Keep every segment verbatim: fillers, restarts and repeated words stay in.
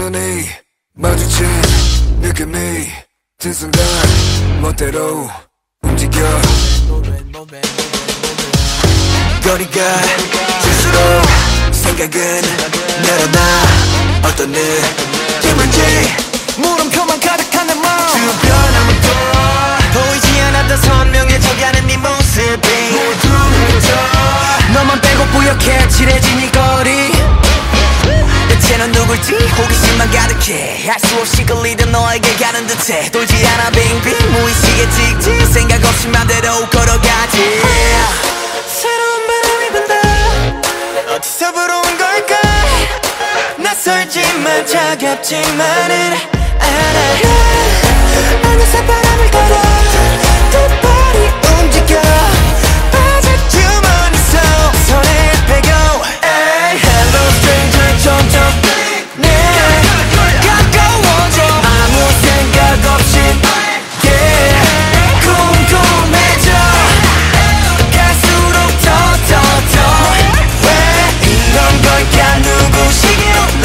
눈이 마주친 느낌이 든 순간 멋대로 움직여 거리가 질수록 생각은 늘어나 어떤 느낌인지 물음표만 가득한 내 마음 주변 아무도 보이지 않았던 선명해져가는 네 모습이 모두 흩어 너만 빼고 뿌옇게 칠해진 이 거리 대체 넌 누굴지 호기심만 가득해 할 수 없이 끌리던 너에게 가는 듯해 돌지 않아 빙빙 무의식에 찍지 생각 없이 맘대로 걸어가지 새로운 바람이 분다 어디서 불어온 걸까 낯설지만 차갑지만은 않아 어느새 바람을 걸어 두 발이 움직여 빠져주머니 속 손을 빼고 Hey, hello stranger 점점 내 가까워져 아무 생각 없이 yeah, 궁금해져 갈수록 더 더 더 왜 이런 걸까 누구시길래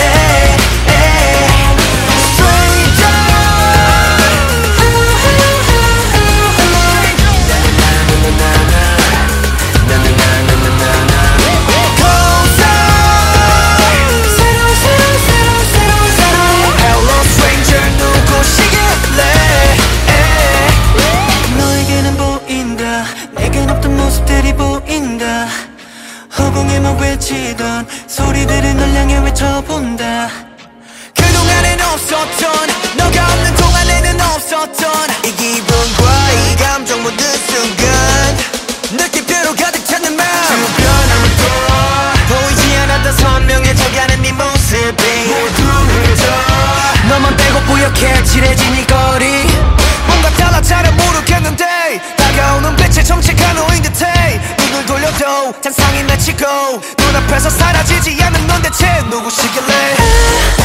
허공에만 외치던 소리들을 널 향해 외쳐본다 그동안엔 없었던 너가 없는 동안에는 없었던 이 기분과 이 감정 모든 순간 느낌표로 가득 찬 내 맘 주변 아무도 보이지 않았던 선명해져가는 네 모습이 모두 흩어 너만 빼고 뿌옇게 칠해진 이 거리 뭔가 달라 잘 모르겠는데 다가오는 빛의 정체가 너인 듯해 눈을 돌려도 잔상이 맺히고 눈앞에서 사라지지 않는 넌 대체 누구시길래